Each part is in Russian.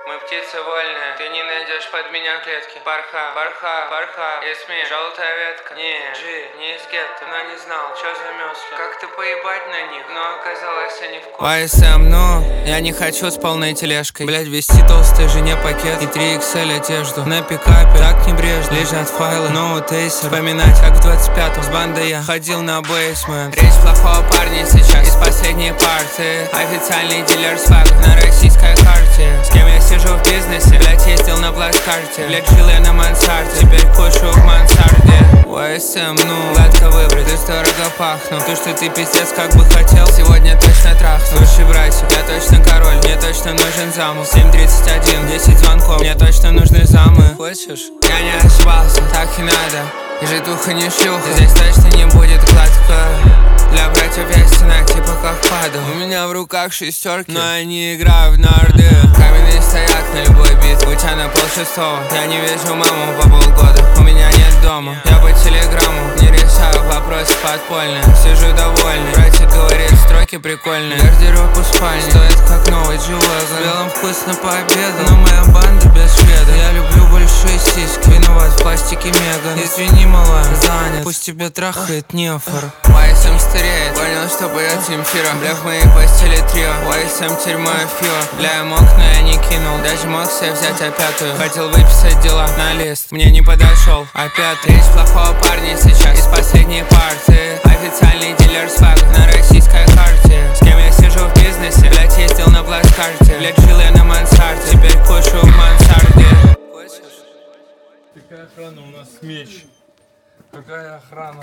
Мы птицы вольные, ты не найдешь под меня клетки. Парха, парха, парха, Ясмин, желтая ветка. Не, не из гетто, но не знал, что за мёсли. Как ты поебать на них, но оказалось они вкусные. АСМ, ну, я не хочу с полной тележкой. Блять, вести толстой жене пакет и 3XL одежду. На пикапе, так небрежно, лежат файлы, ноутейсер. Вспоминать, как в 25-м с бандой я ходил на бейсмент. Речь плохого парня сейчас из последней партии. Официальный дилер свага на российской карте. С кем я сижу в бизнесе, блять, ездил на плацкарте. Блять, жил я на мансарде, теперь кушаю в мансарде. ОСМ, ну, гладко выбрать, и дорого пахну. То, что ты пиздец как бы хотел, сегодня точно трахну. Слушай, братик, я точно король, мне точно нужен замок. 7:31, 10 звонков, мне точно нужны замы. Хочешь? Я не ошибался, так и надо. И житуха не шлюха, здесь точно не будет гладко. Для братьев я стена, типа как падал. У меня в руках шестерки, но я не играю в нарды. Каменный стояк на любой бит, у тебя на 5:30. Я не вижу маму по полгода, у меня нет дома. Я по телеграмму не решаю вопросы подпольные. Сижу довольный, братик говорит, строки прикольные. Гардероб у спальни стоит как новый G-Wagon. В белом вкусно пообедал, но моя банда без шведа. Я люблю большие сиськи, виноват в пластике Меган. Извини, малая, занят, пусть тебя трахает нефор. АСМ стареет, понял, что поет Земфира. Бля, в моей постели трио, АСМ тюрьма и фио. Бля, я мог, но я не кинул, даже мог себе взять опятую. Хотел выписать дела на лист, мне не подошел опять. Речь плохого парня сейчас из последней партии. Официальный дилер свага на российской карте. С кем я сижу в бизнесе, блять, ездил на плацкарте. Блять, жил я на мансарде, теперь кушаю в мансарде. Какая охрана у нас меч? Какая охрана?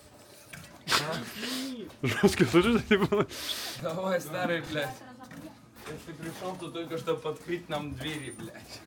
Жестко, слышишь, это было? Давай, старый, блядь. Если пришел, то только что подкрыть нам двери, блядь.